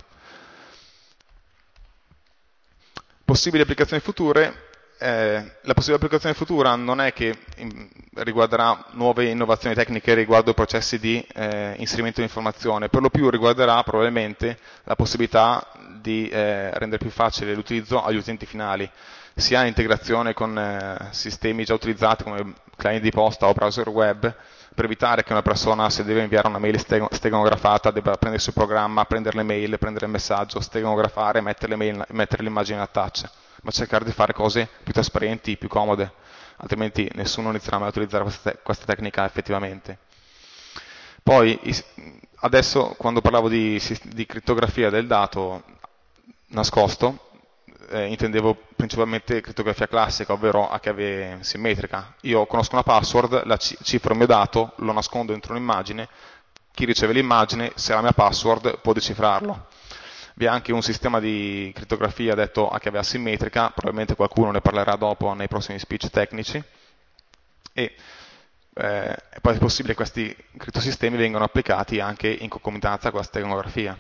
Possibili applicazioni future, eh, la possibile applicazione futura non è che in, riguarderà nuove innovazioni tecniche riguardo i processi di eh, inserimento di informazione, per lo più riguarderà probabilmente la possibilità di eh, rendere più facile l'utilizzo agli utenti finali, sia in integrazione con eh, sistemi già utilizzati come client di posta o browser web, per evitare che una persona, se deve inviare una mail steganografata, debba prendere il suo programma, prendere le mail, prendere il messaggio, steganografare e mettere, mettere l'immagine in attach, ma cercare di fare cose più trasparenti, più comode, altrimenti nessuno inizierà mai a utilizzare questa, te questa tecnica effettivamente. Poi, adesso, quando parlavo di, di crittografia del dato nascosto, eh, intendevo principalmente crittografia classica, ovvero a chiave simmetrica. Io conosco una password, la cifro il mio dato, lo nascondo dentro un'immagine, chi riceve l'immagine, se ha la mia password, può decifrarlo. Vi è anche un sistema di crittografia detto a chiave asimmetrica, probabilmente qualcuno ne parlerà dopo nei prossimi speech tecnici, e eh, poi è possibile che questi crittosistemi vengano applicati anche in concomitanza con la steganografia.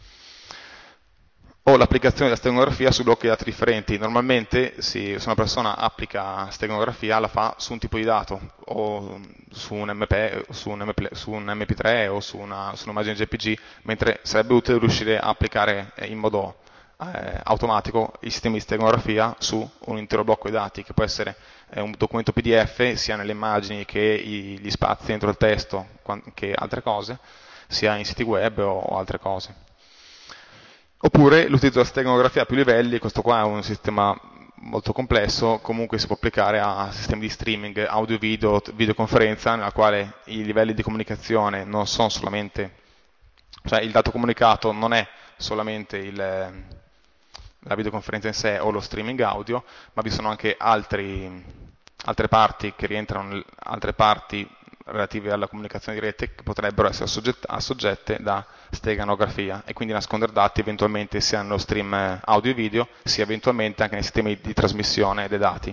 O l'applicazione della steganografia su blocchi di dati differenti. Normalmente si, se una persona applica steganografia la fa su un tipo di dato, o su un, M P, su un, M P, su un M P tre o su, una, su un'immagine J P G, mentre sarebbe utile riuscire a applicare in modo eh, automatico i sistemi di steganografia su un intero blocco di dati, che può essere eh, un documento P D F, sia nelle immagini che i, gli spazi dentro il testo, che altre cose, sia in siti web o, o altre cose. Oppure l'utilizzo della steganografia a più livelli, questo qua è un sistema molto complesso, comunque si può applicare a sistemi di streaming, audio-video, videoconferenza, nella quale i livelli di comunicazione non sono solamente, cioè il dato comunicato non è solamente il, la videoconferenza in sé o lo streaming audio, ma vi sono anche altri, altre parti che rientrano, altre parti relative alla comunicazione diretta che potrebbero essere soggette da steganografia e quindi nascondere dati eventualmente sia nello stream audio e video sia eventualmente anche nei sistemi di trasmissione dei dati.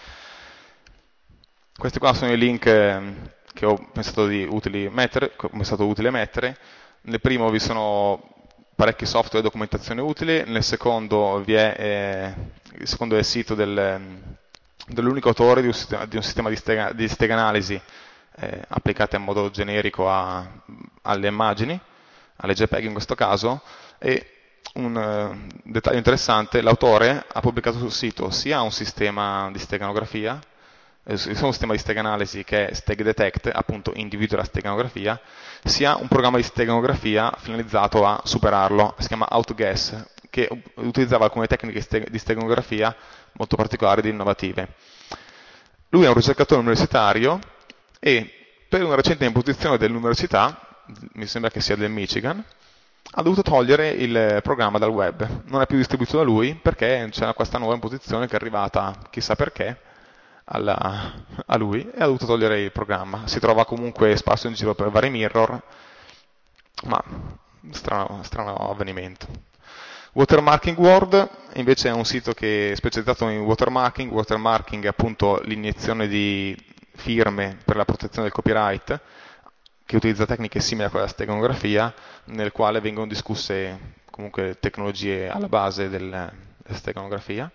Questi qua sono i link che ho pensato, di utili mettere, che ho pensato utile mettere. Nel primo vi sono parecchi software e documentazione utile, nel secondo vi è, eh, il secondo è il sito del, dell'unico autore di un sistema di, un sistema di, stega, di steganalisi eh, applicate in modo generico a, alle immagini, alle JPEG in questo caso, e un uh, dettaglio interessante, l'autore ha pubblicato sul sito sia un sistema di steganografia, eh, un sistema di steganalisi che è StegDetect, appunto individua la steganografia, sia un programma di steganografia finalizzato a superarlo, si chiama AutoGuess, che utilizzava alcune tecniche di steganografia molto particolari ed innovative. Lui è un ricercatore universitario e per una recente imposizione dell'università, mi sembra che sia del Michigan, ha dovuto togliere il programma dal web. Non è più distribuito da lui perché c'era questa nuova imposizione che è arrivata, chissà perché, alla, a lui e ha dovuto togliere il programma. Si trova comunque sparso in giro per vari mirror, ma strano, strano avvenimento. Watermarking World invece è un sito che è specializzato in watermarking. Watermarking è appunto l'iniezione di firme per la protezione del copyright, che utilizza tecniche simili a quella della steganografia, nel quale vengono discusse comunque tecnologie alla base del, della steganografia.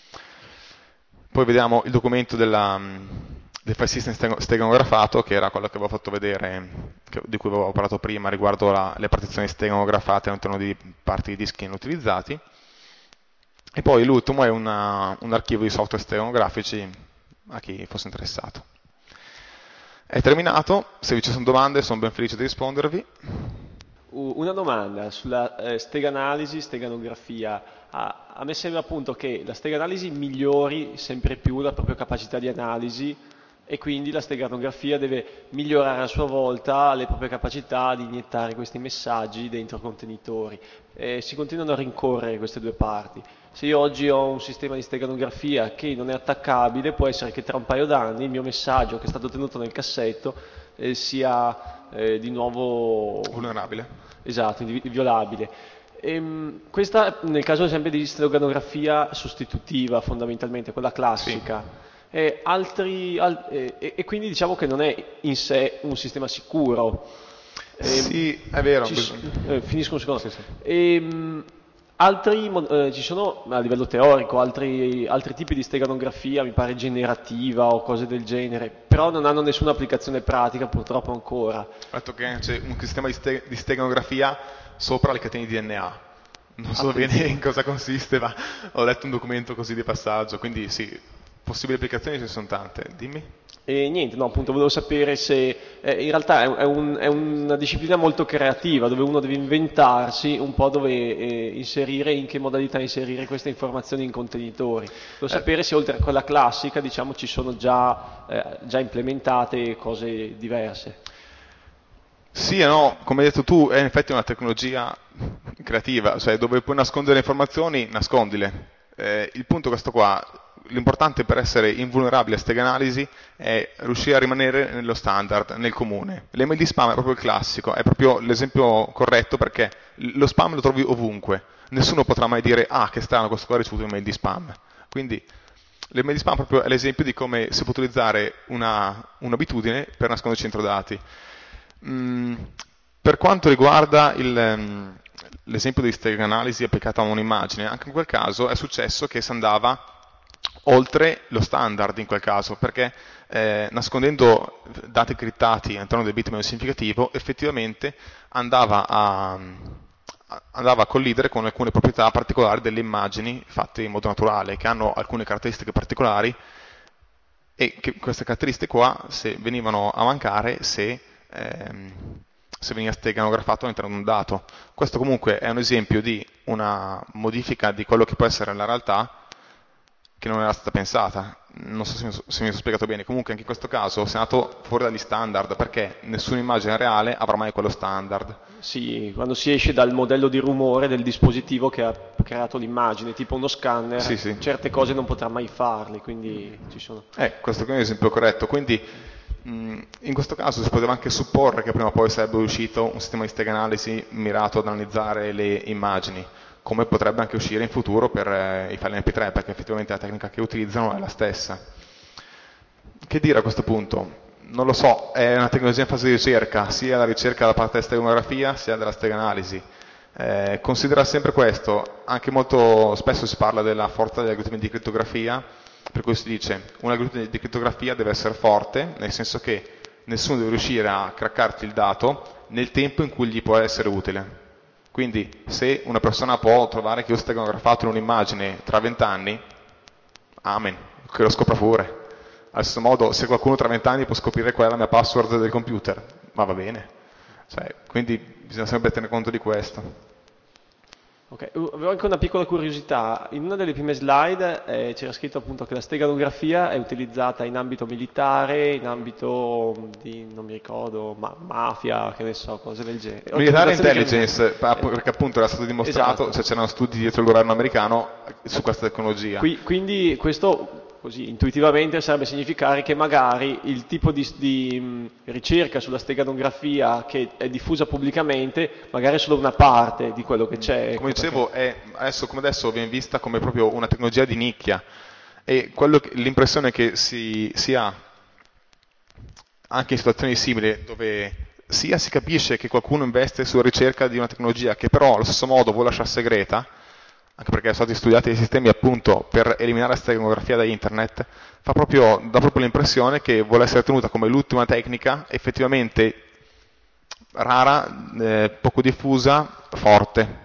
Poi vediamo il documento della, del file system steganografato, che era quello che avevo fatto vedere, che, di cui avevo parlato prima, riguardo la, le partizioni steganografate all'interno di parti di dischi inutilizzati. E poi l'ultimo è una, un archivio di software steganografici, a chi fosse interessato. È terminato, se vi ci sono domande sono ben felice di rispondervi. Una domanda sulla eh, steganalisi, steganografia. Ah, a me sembra appunto che la steganalisi migliori sempre più la propria capacità di analisi e quindi la steganografia deve migliorare a sua volta le proprie capacità di iniettare questi messaggi dentro contenitori. Eh, si continuano a rincorrere queste due parti. Se io oggi ho un sistema di steganografia che non è attaccabile, può essere che tra un paio d'anni il mio messaggio che è stato tenuto nel cassetto eh, sia eh, di nuovo vulnerabile. Esatto, inviolabile. Ehm, questa nel caso sempre di steganografia sostitutiva, fondamentalmente, quella classica. Sì. E, altri, al, e, e quindi diciamo che non è in sé un sistema sicuro. Sì, è vero. Ci, eh, finisco un secondo. Sì, sì. Ehm, altri, eh, ci sono a livello teorico altri, altri tipi di steganografia, mi pare generativa o cose del genere, però non hanno nessuna applicazione pratica purtroppo ancora. Ho detto che c'è un sistema di, ste di steganografia sopra le catene di D N A. Non so Attenzione. bene in cosa consiste, ma ho letto un documento così di passaggio, quindi sì, possibili applicazioni ce ne sono tante. Dimmi. E niente, no, appunto volevo sapere se eh, in realtà è, è, un, è una disciplina molto creativa dove uno deve inventarsi un po' dove eh, inserire, in che modalità inserire queste informazioni in contenitori. Volevo Eh. sapere se oltre a quella classica, diciamo, ci sono già, eh, già implementate cose diverse. Sì e no, come hai detto tu, è in effetti una tecnologia creativa, cioè dove puoi nascondere le informazioni, nascondile. Eh, il punto è questo qua, l'importante per essere invulnerabili a steganalisi è riuscire a rimanere nello standard, nel comune. L'email di spam è proprio il classico, è proprio l'esempio corretto perché lo spam lo trovi ovunque. Nessuno potrà mai dire, ah, che strano, questo qua ha ricevuto un'email di spam. Quindi l'email di spam proprio è l'esempio di come si può utilizzare una, un'abitudine per nascondere centro dati. Mm, per quanto riguarda il, ehm, l'esempio di string analisi applicata a un'immagine, anche in quel caso è successo che si andava oltre lo standard in quel caso, perché eh, nascondendo dati criptati all'interno del bit meno significativo, effettivamente andava a, andava a collidere con alcune proprietà particolari delle immagini fatte in modo naturale, che hanno alcune caratteristiche particolari e che queste caratteristiche qua se venivano a mancare se, ehm, se veniva steganografato all'interno di un dato. Questo comunque è un esempio di una modifica di quello che può essere la realtà che non era stata pensata. Non so se mi, se mi sono spiegato bene. Comunque anche in questo caso si è andato fuori dagli standard perché nessuna immagine reale avrà mai quello standard. Sì, quando si esce dal modello di rumore del dispositivo che ha creato l'immagine, tipo uno scanner, Sì, sì. certe cose non potrà mai farle, quindi ci sono... Eh, questo qui è un esempio corretto. Quindi mh, in questo caso si poteva anche supporre che prima o poi sarebbe uscito un sistema di stega analisi mirato ad analizzare le immagini, come potrebbe anche uscire in futuro per eh, i file M P tre, perché effettivamente la tecnica che utilizzano è la stessa. Che dire a questo punto? Non lo so, è una tecnologia in fase di ricerca, sia la ricerca da parte della steganografia sia della stega analisi. Eh, considera sempre questo, anche molto spesso si parla della forza degli algoritmi di crittografia, per cui si dice un algoritmo di crittografia deve essere forte, nel senso che nessuno deve riuscire a craccarti il dato nel tempo in cui gli può essere utile. Quindi se una persona può trovare che io ho stenografato in un'immagine tra vent'anni, amen, che lo scopra pure. Allo stesso modo, se qualcuno tra vent'anni può scoprire qual è la mia password del computer, ma va bene. Cioè, quindi bisogna sempre tenere conto di questo. Ok, uh, avevo anche una piccola curiosità. In una delle prime slide eh, c'era scritto appunto che la steganografia è utilizzata in ambito militare, in ambito mm, di, non mi ricordo, ma- mafia, che ne so, cose del genere. Military Ottimizzazione intelligence, criminale. Eh, perché appunto era stato dimostrato, esatto. cioè c'erano studi dietro il governo americano su questa tecnologia. Qui- quindi questo così intuitivamente sarebbe significare che magari il tipo di, di, mh, ricerca sulla steganografia che è diffusa pubblicamente magari è solo una parte di quello che c'è, Come ecco perché. dicevo, è, adesso come adesso viene vista come proprio una tecnologia di nicchia e quello che- l'impressione che si, si ha anche in situazioni simili dove sia si capisce che qualcuno investe sulla ricerca di una tecnologia che però allo stesso modo vuole lasciare segreta, anche perché sono stati studiati dei sistemi appunto per eliminare la steganografia da internet, fa proprio, dà proprio l'impressione che vuole essere tenuta come l'ultima tecnica effettivamente rara, eh, poco diffusa, forte.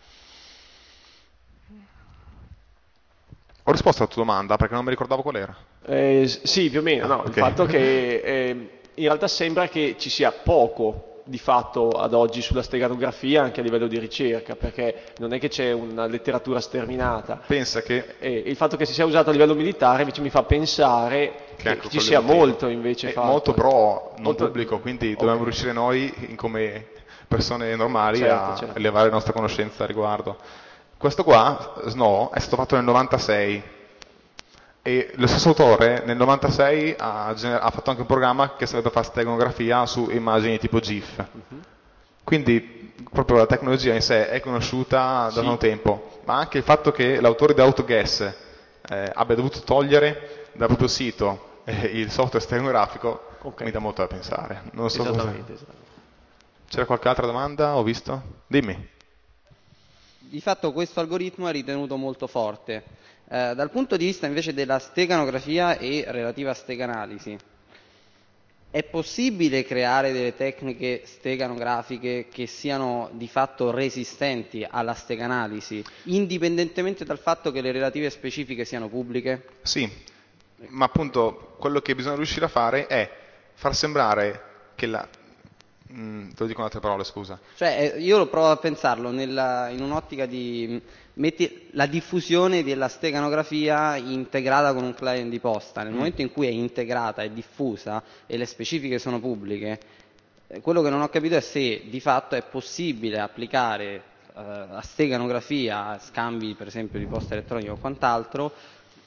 Ho risposto alla tua domanda perché non mi ricordavo qual era. Eh, s- sì, più o meno, Ah, no, il ok. fatto che eh, in realtà sembra che ci sia poco di fatto ad oggi sulla steganografia anche a livello di ricerca, perché non è che c'è una letteratura sterminata. Pensa che, E il fatto che si sia usato a livello militare invece mi fa pensare che che anche ci quello è sia il motivo. molto invece È molto fatto. però non Molto... pubblico, quindi dobbiamo Ok, riuscire noi, in- come persone normali, certo, a certo. elevare la nostra conoscenza a riguardo. Questo qua, Snow, è stato fatto nel novantasei e lo stesso autore nel novantasei ha, gener- ha fatto anche un programma che serve per fare steganografia su immagini tipo GIF. Mhm. Quindi proprio la tecnologia in sé è conosciuta da tanto Sì, tempo, ma anche il fatto che l'autore di AutoGuess eh, abbia dovuto togliere dal proprio sito eh, il software stenografico ok, mi dà molto da pensare. Non so cosa... esattamente, esattamente. C'era qualche altra domanda? Ho visto? Dimmi. Di fatto questo algoritmo è ritenuto molto forte. Eh, dal punto di vista invece della steganografia e relativa steganalisi, è possibile creare delle tecniche steganografiche che siano di fatto resistenti alla steganalisi, indipendentemente dal fatto che le relative specifiche siano pubbliche? Sì, ma appunto quello che bisogna riuscire a fare è far sembrare che la... Mm, te lo dico in altre parole, scusa. Cioè, eh, io provo a pensarlo nella- in un'ottica di mh, metti la diffusione della steganografia integrata con un client di posta. Nel Mm. momento in cui è integrata e diffusa e le specifiche sono pubbliche, eh, quello che non ho capito è se di fatto è possibile applicare eh, la steganografia a scambi per esempio di posta elettronica o quant'altro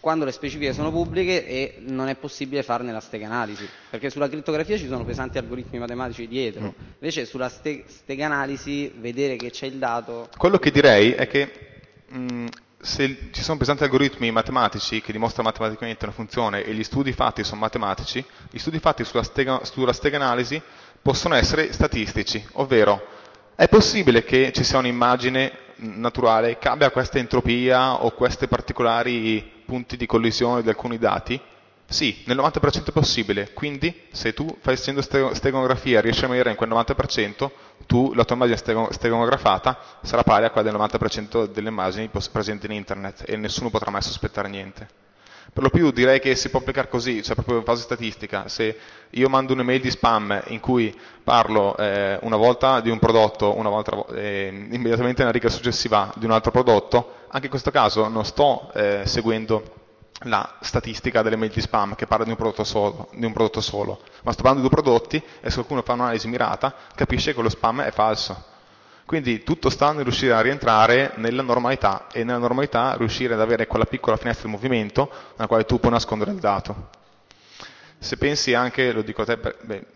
quando le specifiche sono pubbliche e non è possibile farne la stega analisi, perché sulla crittografia ci sono pesanti algoritmi matematici dietro, invece sulla ste- stega analisi vedere che c'è il dato... Quello che direi è che mh, se ci sono pesanti algoritmi matematici che dimostrano matematicamente una funzione e gli studi fatti sono matematici, gli studi fatti sulla stega, sulla stega analisi possono essere statistici, ovvero è possibile che ci sia un'immagine naturale che abbia questa entropia o questi particolari punti di collisione di alcuni dati? Sì, nel novanta per cento è possibile, quindi se tu fai facendo steganografia e riesci a rimanere in quel novanta per cento, tu, la tua immagine steganografata sarà pari a quella del novanta per cento delle immagini presenti in internet e nessuno potrà mai sospettare niente. Per lo più direi che si può applicare così, cioè proprio in fase statistica. Se io mando un'email di spam in cui parlo eh, una volta di un prodotto, una volta eh, immediatamente nella riga successiva di un altro prodotto, anche in questo caso non sto eh, seguendo la statistica delle mail di spam che parla di un prodotto solo, di un prodotto solo, ma sto parlando di due prodotti e se qualcuno fa un'analisi mirata capisce che quello spam è falso. Quindi tutto sta nel riuscire a rientrare nella normalità e nella normalità riuscire ad avere quella piccola finestra di movimento nella quale tu puoi nascondere il dato. Se pensi anche, lo dico a te, beh,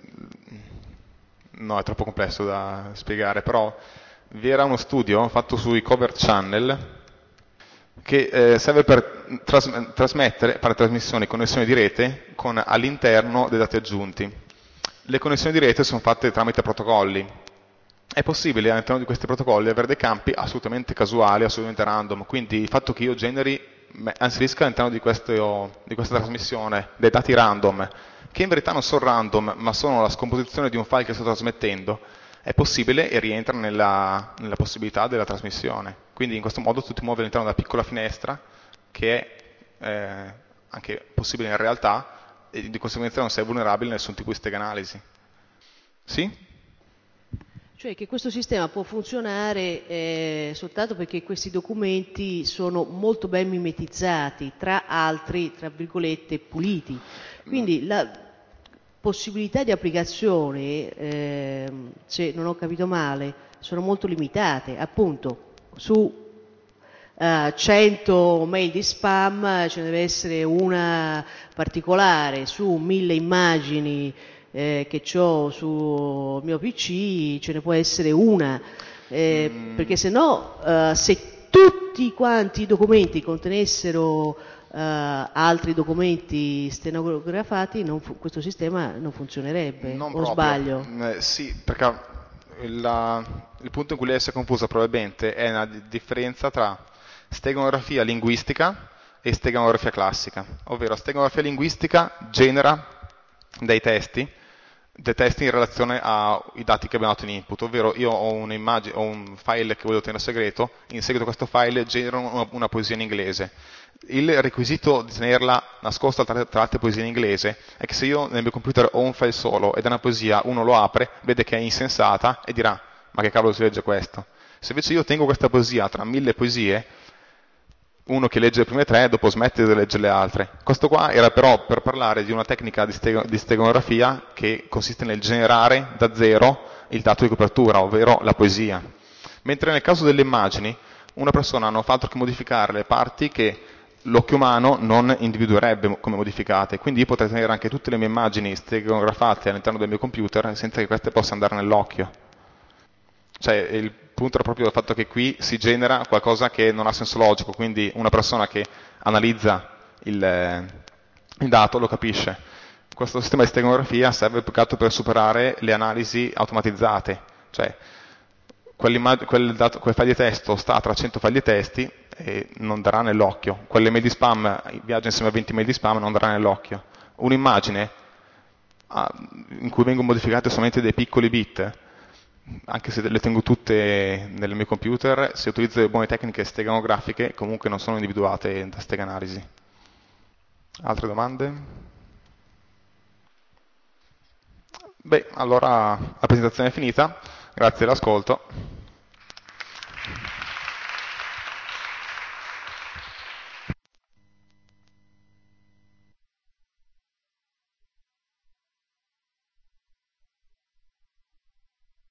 no, è troppo complesso da spiegare, però vi era uno studio fatto sui cover channel che eh, serve per tras- trasmettere, fare trasmissioni, connessioni di rete con all'interno dei dati aggiunti. Le connessioni di rete sono fatte tramite protocolli. È possibile all'interno di questi protocolli avere dei campi assolutamente casuali, assolutamente random, quindi il fatto che io generi, inserisca all'interno di, questo, di questa trasmissione dei dati random, che in verità non sono random, ma sono la scomposizione di un file che sto trasmettendo, è possibile e rientra nella, nella possibilità della trasmissione. Quindi in questo modo tu ti muovi all'interno della piccola finestra, che è eh, anche possibile in realtà, e di conseguenza non sei vulnerabile a nessun tipo di stega analisi. Sì? Cioè che questo sistema può funzionare eh, soltanto perché questi documenti sono molto ben mimetizzati, tra altri, tra virgolette, puliti. Quindi la possibilità di applicazione, eh, se non ho capito male, sono molto limitate. Appunto, su Uh, cento mail di spam ce ne deve essere una particolare, su mille immagini eh, che ho sul mio P C ce ne può essere una, eh, mm. perché se no uh, se tutti quanti i documenti contenessero uh, altri documenti stenografati non fu- questo sistema non funzionerebbe, non o proprio. sbaglio? Eh, sì, perché la, il punto in cui lei si è confusa probabilmente è una differenza tra steganografia linguistica e steganografia classica, ovvero steganografia linguistica genera dei testi, dei testi in relazione ai dati che abbiamo dato in input, ovvero io ho un'immagine, ho un file che voglio tenere segreto, in seguito a questo file genero una, una poesia in inglese. Il requisito di tenerla nascosta tra, tra altre poesie in inglese è che se io nel mio computer ho un file solo ed è una poesia, uno lo apre, vede che è insensata e dirà ma che cavolo si legge questo? Se invece io tengo questa poesia tra mille poesie, uno che legge le prime tre dopo smette di leggere le altre. Questo qua era però per parlare di una tecnica di, steg- di steganografia che consiste nel generare da zero il dato di copertura, ovvero la poesia. Mentre nel caso delle immagini, una persona non fa altro che modificare le parti che l'occhio umano non individuerebbe come modificate, quindi io potrei tenere anche tutte le mie immagini steganografate all'interno del mio computer senza che queste possano andare nell'occhio. Cioè il punto è proprio il fatto che qui si genera qualcosa che non ha senso logico, quindi una persona che analizza il, il dato lo capisce. Questo sistema di steganografia serve più che altro per superare le analisi automatizzate, cioè quel, dato, quel file di testo sta tra cento file di testi e non darà nell'occhio, quelle mail di spam viaggia insieme a venti mail di spam e non darà nell'occhio. Un'immagine in cui vengono modificate solamente dei piccoli bit, anche se le tengo tutte nel mio computer, se utilizzo le buone tecniche steganografiche comunque non sono individuate da steganalisi. Altre domande? Beh, allora la presentazione è finita, grazie dell'ascolto.